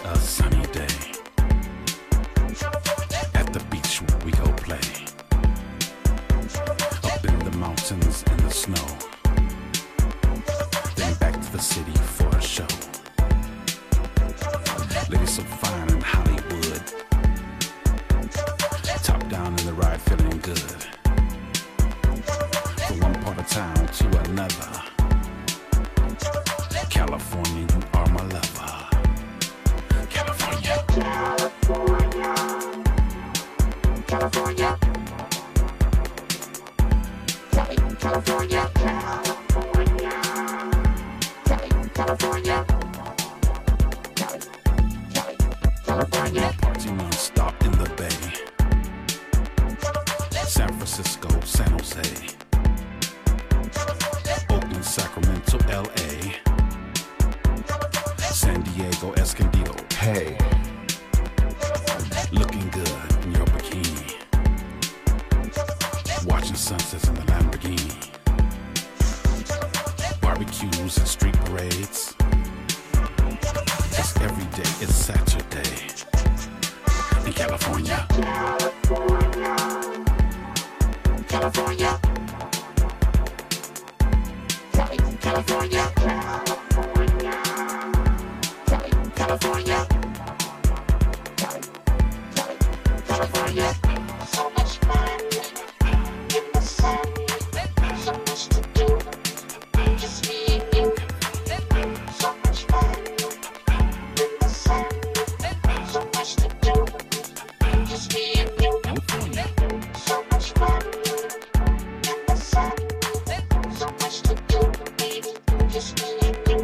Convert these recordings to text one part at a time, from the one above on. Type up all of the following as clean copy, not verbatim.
a sunny day. At the beach we go play. Up in the mountains in the snow. Then back to the city for a show. Ladies so fine in Hollywood. Top down in the ride feeling good. From one part of town to another. California, you are my lover. California. California. California. California. California. California. Party non-stop in the Bay. San Francisco, San Jose. Oakland, Sacramento, LA. San Diego, Escondido. Hey, looking good in your bikini. Watching sunsets in the Lamborghini. Barbecues and street parades. It's every day, it's Saturday. In California. California. California. California. California. California. So much fun in the sun. So much to do. Just me and you. So much fun in the sun. So much to do. Just me and you. So much fun in the sun. So much to do, baby. Just me and you.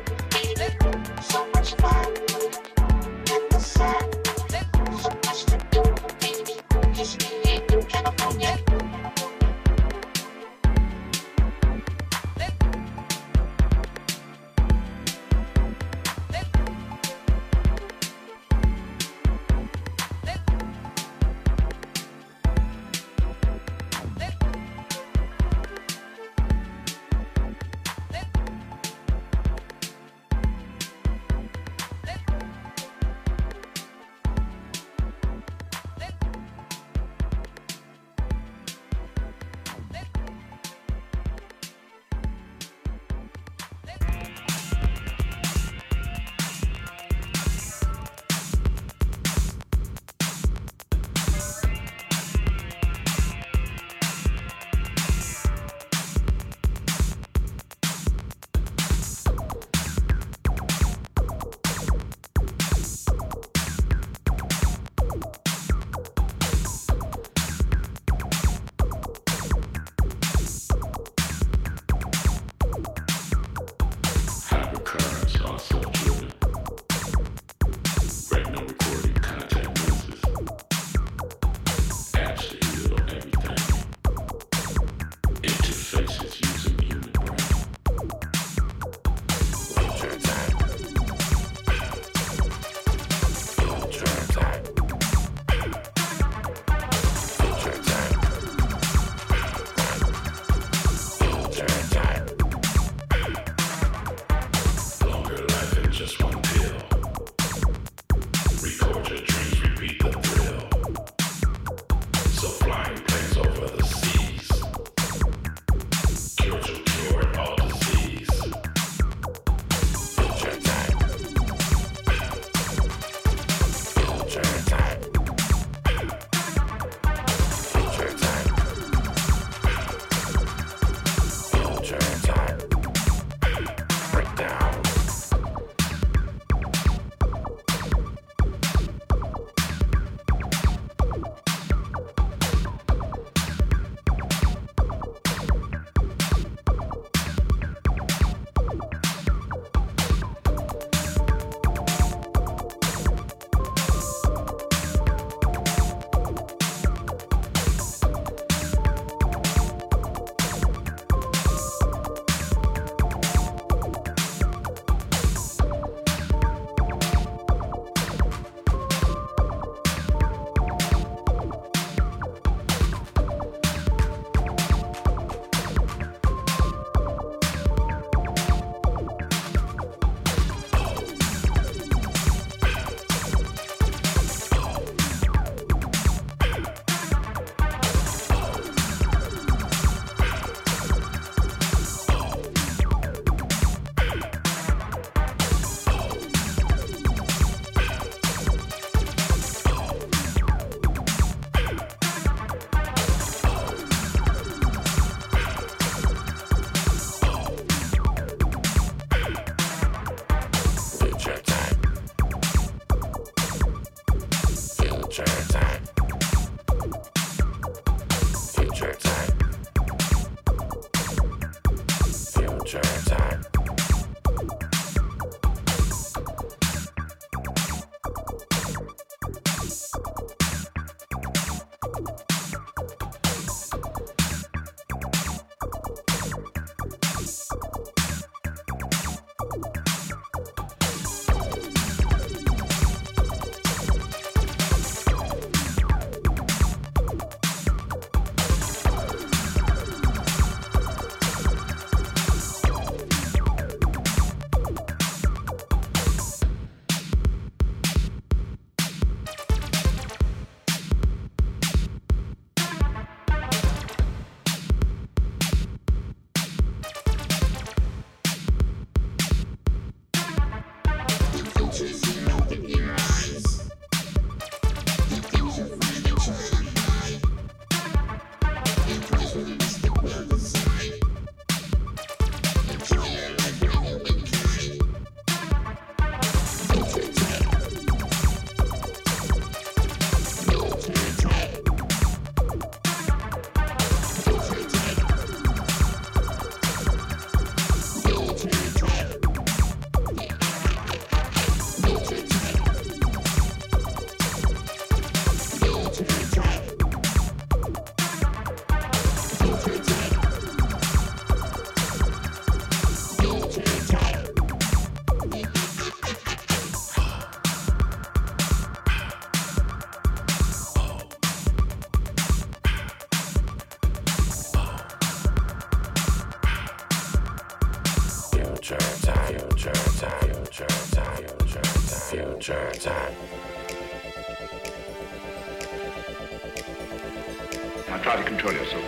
Now try to control yourself.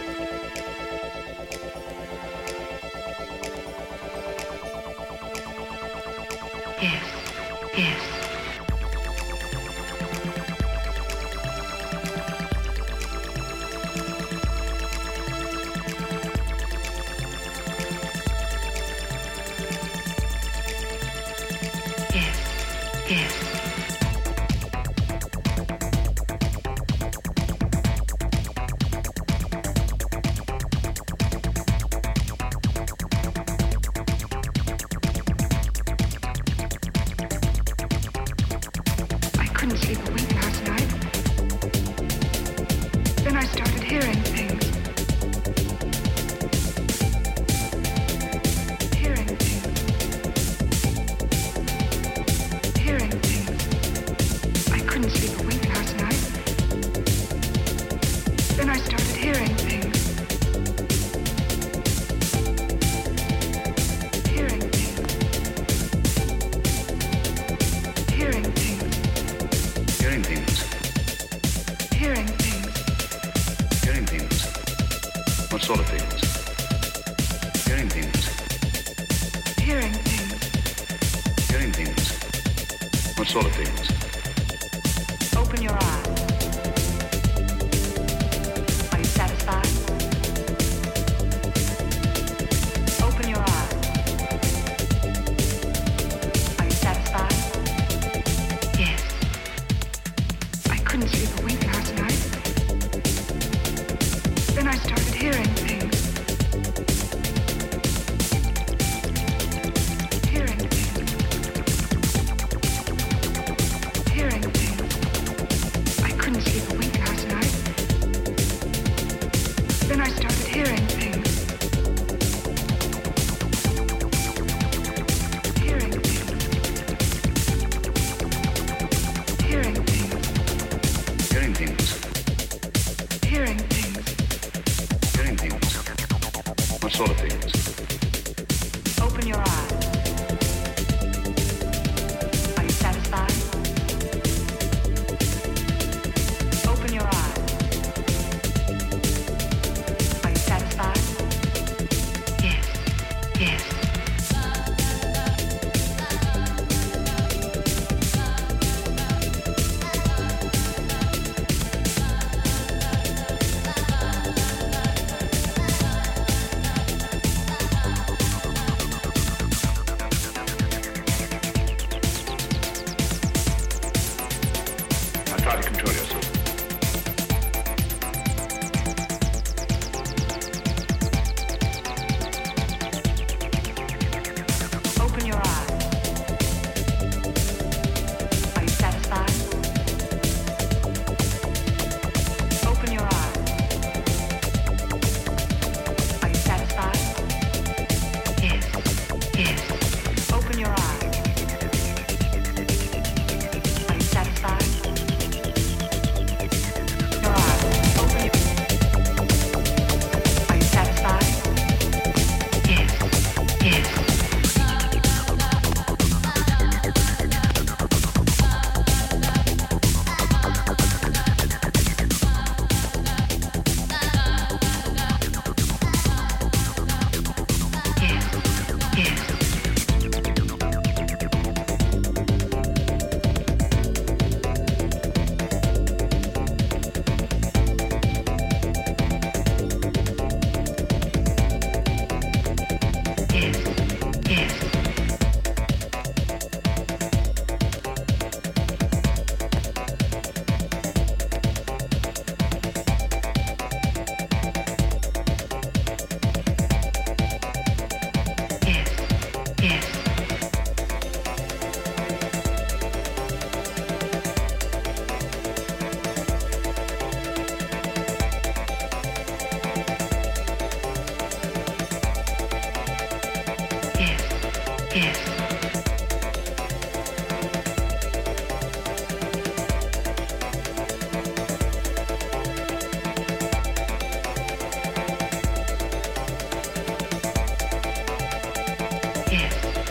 Yes, yes. Couldn't sleep a wink last night. Then I started hearing things. Hearing things. Hearing things. I couldn't sleep a wink last night. Then I started hearing things. Hearing things. Hearing things. Hearing things. Hearing things. Hearing things. What sort of things? Hearing things. Hearing things. Hearing things. What sort of things? Open your eyes. Are you satisfied? Open your eyes. Are you satisfied? Yes. I couldn't sleep a wink last night. Then I started hearing things. Hearing things. Hearing things. I couldn't sleep a wink last night. Then I started hearing things. Hearing things. Hearing things. Hearing things. Hearing things. Hearing things. What sort of things? Open your eyes. Are you satisfied? Open your eyes. Are you satisfied? Yes. Yes. Now try to control yourself. Open your eyes. Are you satisfied? Open your eyes. Are you satisfied? Yes. Yes. Open your eyes. Are you satisfied? Your eyes. Open your. Are you satisfied? Yes. Yes. Yes. Yes. Yes. Yes. Yes. Yes. Yes. Yes.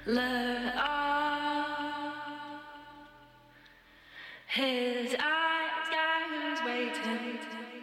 Let all his eyes waiting.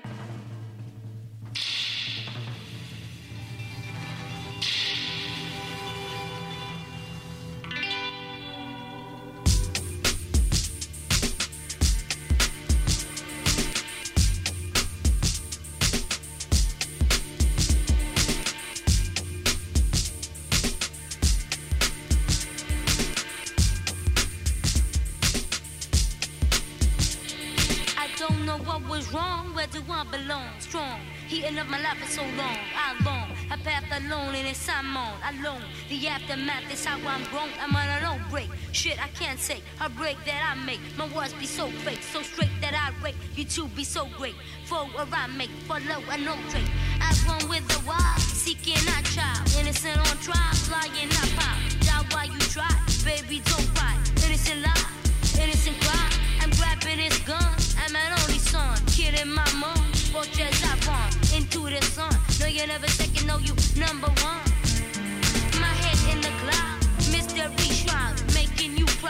What was wrong? Where do I belong? Strong, heating up my life for so long. I long, a path alone and it's I'm on. Alone, the aftermath is how I'm grown. I'm on a low break. Shit I can't take, a break that I make. My words be so fake, so straight that I rate. You two be so great, for where I make, for low and no trade. I run with the wild, seeking a child. Innocent on trial, flying up out. Die while you try, baby don't cry. Innocent lie, innocent cry. I'm grabbing this gun, I'm an only son. Killing my mom, watch as I run into the sun. No, you never second, no, you number